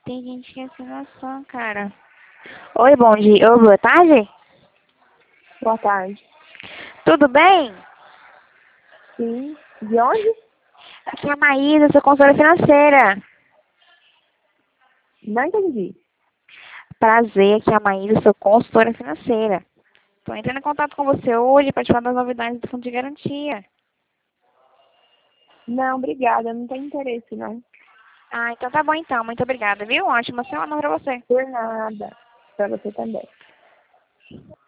Tem gente que é sem noção, cara. Oi, bom dia. Oi, boa tarde. Boa tarde. Tudo bem? Sim. De onde? Aqui é a Maísa, sou consultora financeira. Não entendi. Prazer, aqui é a Maísa, sou consultora financeira. Tô entrando em contato com você hoje para te falar das novidades do Fundo de Garantia. Não, obrigada. Não tenho interesse, não. Ah, então tá bom então. Muito obrigada, viu? Ótima semana pra você. Por nada. Pra você também.